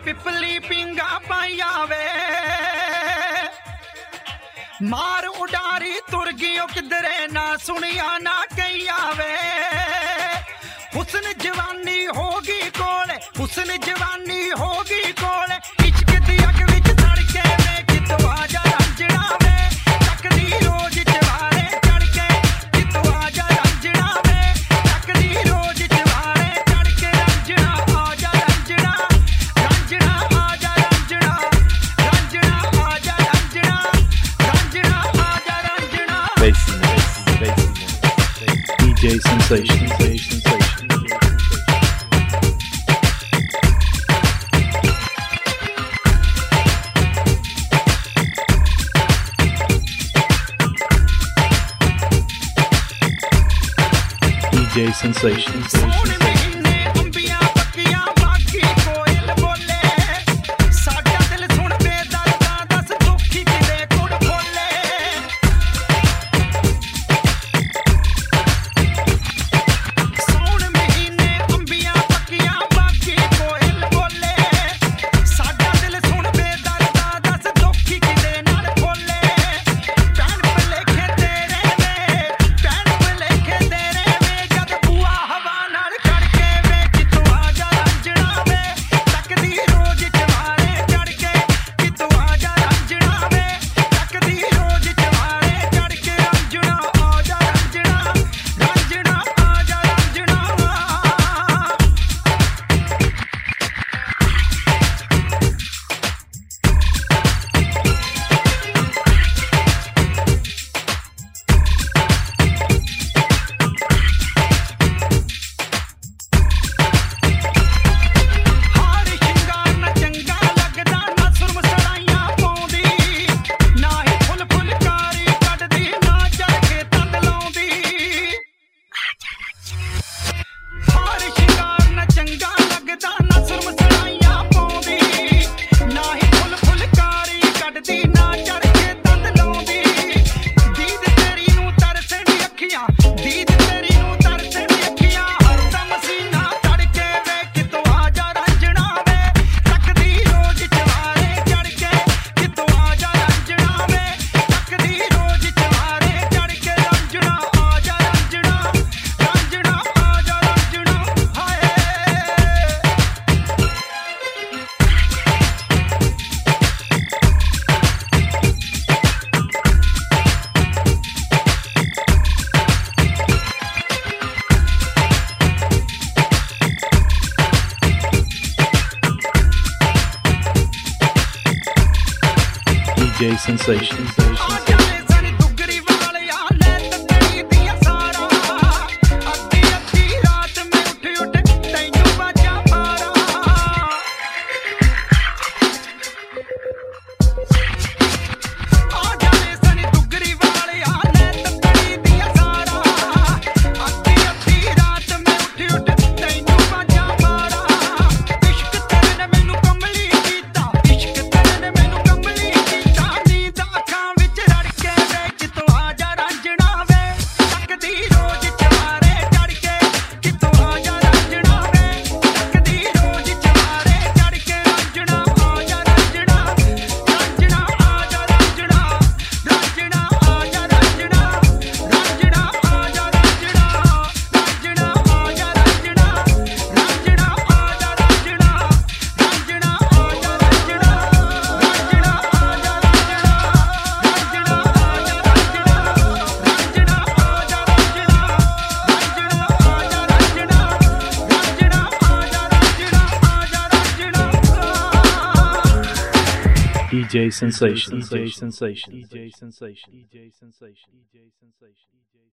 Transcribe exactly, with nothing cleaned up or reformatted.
पिपली पिंगा पाई आवे मार उडारी तुरगियों किधरे ना सुनिया ना कही आवे हुस्न जवानी होगी कोल हुस्न जवानी होगी कोल इश्क दी अग विच सड़के वे कितों आजा रंजना वे तकदी रोज जवारे चढ़के कितों आजा रंजना वे तकदी रोज जवारे चढ़के रंजना आजा रंजना रंजना आजा रंजना रंजना आजा रंजना रंजना आजा Ranjana Facing, facing, facing. D J Sensation, D J Sensation. D J Sensation, D J Sensation. D J Sensation, Sensation. D J Sensation, D J Sensation, D J Sensation, D J Sensation, D J Sensation.